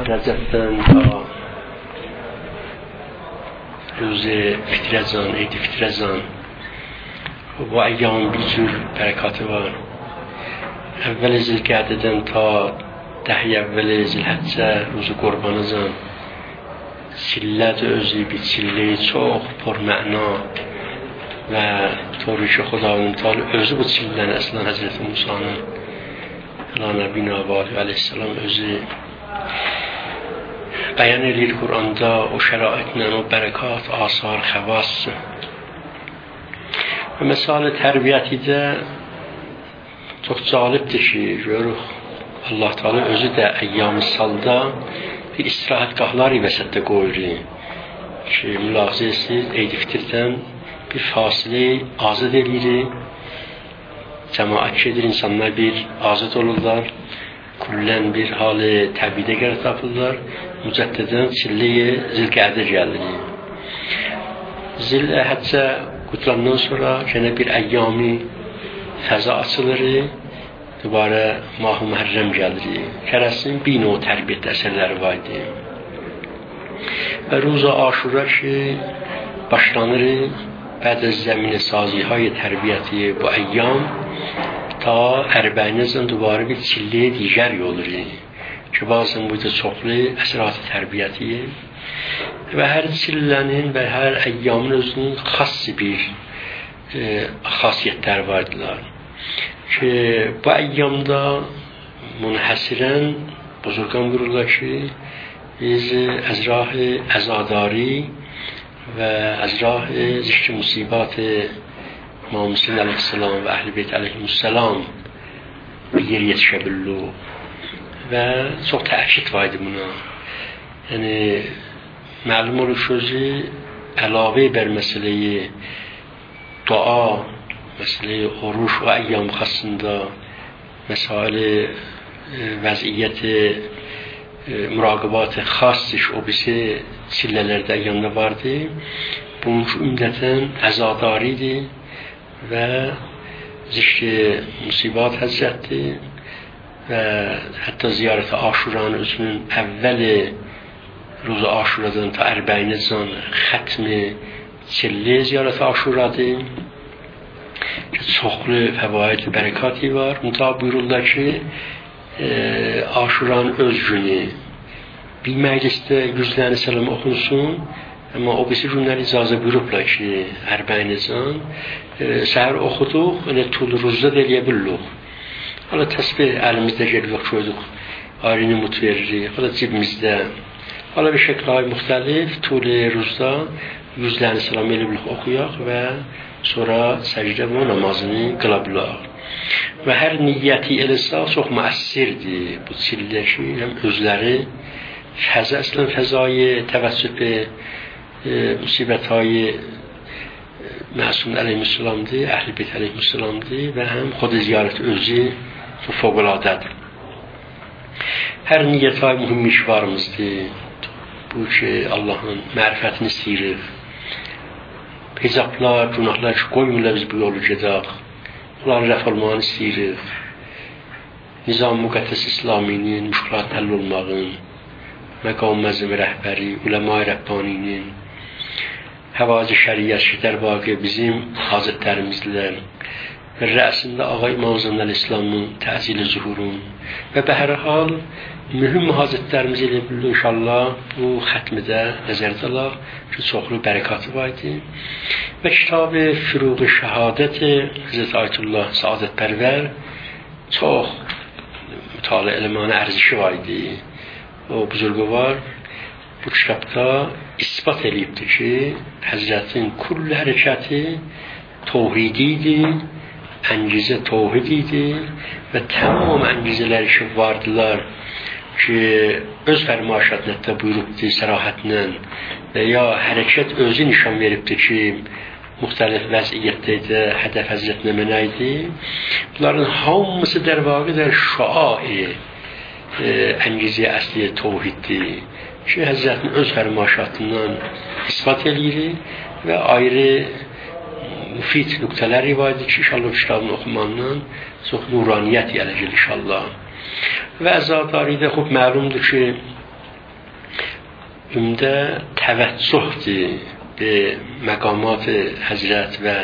رجبتن تا روز فطرزان، عید فطرزان و ایام بیجور برکات وار. اول ذوالقعده‌دن تا 10 اول ذوالحجه روز قربانزان. چلت özü bir çille çok پرمعنا و طوریش خداوند تعالی özü bu çillen اصلا حضرت موسی'nin Allah Nebine علیه السلام özü beyan edir Kur'an'da o şeraitlə o bərəkat, asar, xəvas və məsələ tərbiyyəti də çox cəlibdir ki, görürük Allah Teala özü də əyyam-ı salda bir istirahətgahları vəsətdə qoyur ki, mülahizə edirsiniz, Eid-i Fitrdən bir fasili azad edir, cəmaət gedir, insanlar bir azad olurlar, kullən bir halı təbidə qərar tapırlar, mücəddədən çilləyə Zilqədə gəlir. Zilhəccə qutlandan sonra yenə bir əyyami fəza açılır, dübarə Mah-ı Məhərrəm gəlir. Kərəsin bir növ tərbiyyət əsərləri var idi. Və Ruza Aşura ki, başlanır, bəd az zəmin-i sazihay tərbiyyəti bu əyyam ta Ərbəynizdən dübarə bir çilləyə digər olur ki, bazən burada çoxlu əsrat-ı tərbiyyəti və hər çillənin və hər əyyamın özünün xassi bir xasiyyətlər vardılar ki, bu əyyamda münhəsirən buzurgan vururlar ki, biz از راه عزاداری و از راه ذکر مصیبات امام حسین علیه السلام و اهل بیت علیهم السلام bir yer yetişebillu ve çok təkid var idi buna. Yəni məlum olur sözü əlavə bər məsələyi dua, məsələyi oruç və əyyam xassında məsələ vəziyyət müraqabat xassış o birisi çillələrdə əyyamda vardı. Bunun ümdətən əzadaridir və zikr musibat həzrətdir və hətta ziyarət Aşuranın özünün əvvəli روز Aşuradan ta Ərbəynizdən xətmi çilli ziyarət Aşuradır ki, çoxlu fəvaid və bərəkati var. Mütəb buyururlar ki, Aşuranın öz günü bir məclisdə yüzlərini səlam oxunsun, amma o birisi günlər icazə buyurublar ki, Ərbəynizdən səhər oxuduq, tul ruzda da eləyə billuq. Hala təsbih əlimizdə gelirik, koyduq, ayrını mut veririk, hala cibimizdə. Hala bir şəkillər müxtəlif, tul ruzda yüzlərini səlam eləyirik, oxuyaq və sonra səcdə və namazını qıla bilaq. Və hər niyyəti eləsə çox müəssirdir bu çillə ki, həm özləri fəzə, əslən fəzayı, təvəssüb musibətayı Məsum əleyhissalamdır, Əhl-i Beyt əleyhissalamdır və həm xod ziyarət özü fövqəladadır. Hər niyyətay mühüm işvarımızdır. Bu ki, Allahın mərifətini istəyirik. Hicablar, günahlar ki, qoymurlar biz bu yolu gedək. Onların rəf olmağını istəyirik. Nizam-ı Müqəddəs İslaminin müşkilat həll olmağın, məqam məzəmi rəhbəri, uləma-i Rəbbaninin, həvazi şəriyyət ki, der vaqe bizim hazretlərimizlər və rəsində Ağa İmam Zəmin Əl-İslamın təhsil-i zuhurun və bəhər hal mühüm hazretlərimiz ilə bildir inşallah bu xətmidə nəzərdə alaq ki, çoxlu bərəkatı var idi və kitab-ı Füruq-ı Şəhadət-i Həzrət Ayətullah Səadətpərvər çox mütaliə eləmanə ərzişi var idi. O buzurgüvar bu kitabda ispat eləyibdir ki, Həzrətin kull hərəkəti tohididir, əngizə tohididir və tamam əngizələr ki vardılar ki, öz fərmaşatında buyurubdur sərahətlə və ya hərəkət özü nişan veribdir ki, müxtəlif vəziyyətdə idi, hədəf Həzrətinə mənə idi. Bunların hamısı der vaqədə şüai əngizə əsli tohiddir ki, Həzrətin öz fərmaşatından ispat eləyir və ayrı müfid nöqtələr rivayət ki, inşallah kitabını oxumandan çox nuraniyyət gələcək inşallah. Və əzadaridə xub məlumdur ki, عمده توجه به مقامات حضرت و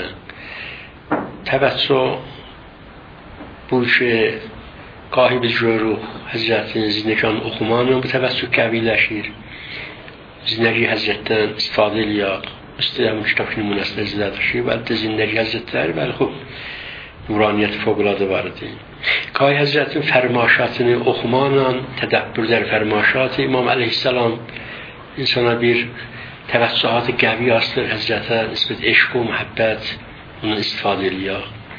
توجه بوش گاهی به جورو حضرت زینجان اخوانم به توجه قویلشیر زندگی حضرتن استفاده لیا استفاده مشتاق نمونست زداشی ولی زندگی حضرتler ولی خب نورانیت فوق‌العاده وارده گاهی حضرت فرماشات اخوانان تدبر در فرماشات امام علیه السلام انسان بیر توجهات قوی است در حضرت نسبت عشق و محبت اون استفاده لیا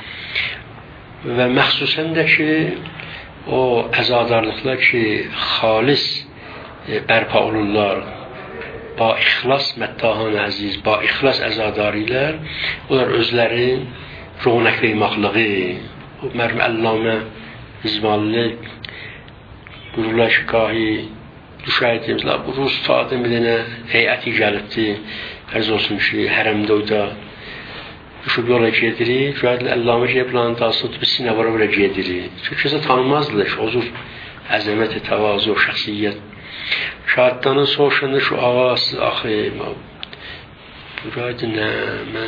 و مخصوصا دشه و عزادارlıklar که خالص برپا الله با اخلاص متاهان عزیز با اخلاص عزاداریler onlar özləri رونق مخلقی مرحوم علامه İzmalı gururlaş gahi düşayetimiz bu Rus tadı midene heyeti gelipti arz olsun ki haremde şu yola gediri şöyle Allame Ceblan tasut bir sinevara böyle gediri çünkü kimse tanımazlar huzur azamet tevazu şahsiyet şartlarının soğuşunda şu ağası ahı burada ne ben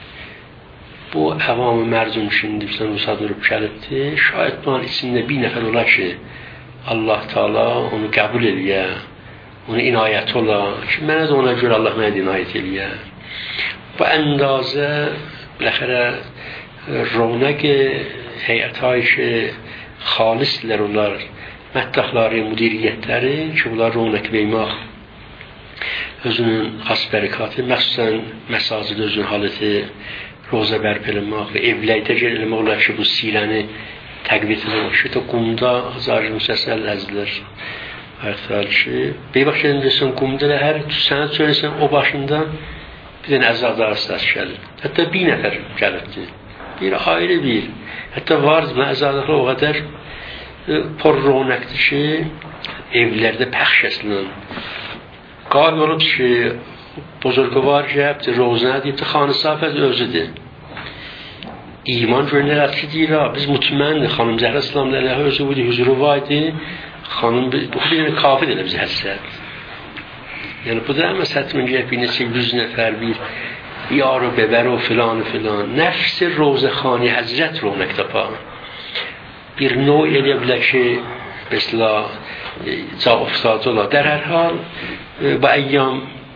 bu avam merdum şimdi bizden ruhsat durup gelipti şayet bunun içinde bir nefer ola ki Allah Teala onu kabul ediyor onu inayet ola ki mənə də ona görə Allah mənə də inayet ediyor bu əndazə بالاخره رونق هیئت‌هایش خالصler onlar məttəxləri, müdiriyyətləri ki bunlar rونق beymaq özünün xas bərəkatı məxsusən məsacid özünün haləti روزه برپلماق و evləkdə gəlmək olar ki bu siləni təqvid etmək ki ta qumda hazır müsəssəl əzilir ayıqlar ki bir vaxt gəlirsən qumda hər sənət söyləsən o başında bir dənə əzadar səs gəlir hətta bir nəfər gəlirdi bir ayrı bir hətta vardı mən əzadarlar o qədər پر رونقdir ki evlərdə پخش eslən qal olub ki buzurgvar cəbdir rozə deyib xanı safət özüdür iman görünər ki deyir biz mutməndir xanım Zəhra İslam əleyhə özü budi huzuru vardı xanım bu bir kafi deyil bizə həssət yəni bu da məsələn məncə bir neçə 100 nəfər bir yaro beber و فلان و فلان نفس روزخانی حضرت رونق تپا bir نوع elə ki مثلا جا افتاده ola در هر حال با ایام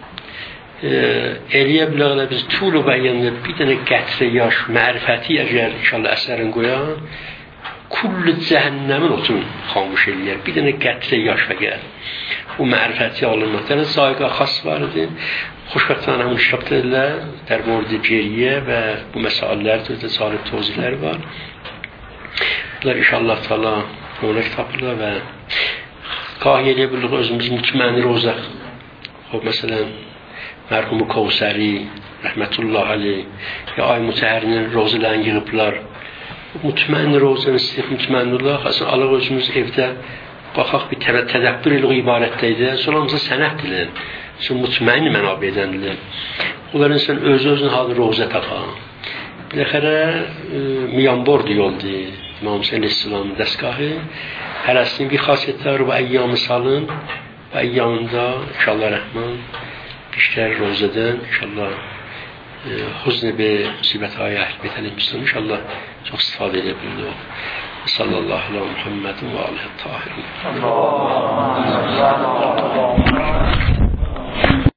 eliyə biləğlə biz tulu bəyənlə bir dənə qətrə yaş mərifəti əgər inşallah əsərin qoyan kullu cəhənnəmin otun xamuş eləyər bir dənə qətrə yaş fəqər o mərifəti alınmaqdan zayqa xas vardı xoşbəxtانه همون iştirak edirlər در مورد geriyə və bu məsələlərdə də salib tozihlər var bunlar inşallah Teala rونق tapırlar və qahi eləyə bilirik özümüz mutməni rozaq xub məsələn مرحوم کوثری رحمت الله علیه یا آی مطهرین روزلن yığıblar mutmain rozan istəyib mutmain Allah aslında Allah özümüz evdə baxaq bir tədəbbür ilə ibarətdə sonramızda sənət dilən üçün mutmain mənabə edənlər onların insan öz-özünün halı rozə tapar biləxərə miyanbor yoldu İmam Hüseyin İslam'ın dəstgahı hərəsinin bir xasiyyətləri və əyyamı salın və əyyamında inşallah rəhman بیشتر روزدن انشالله حزن به مصیبت‌های اهل بیت المسلمین انشالله çok استفاده edebiliriz. صلی الله علی محمد و آله الطاهرین.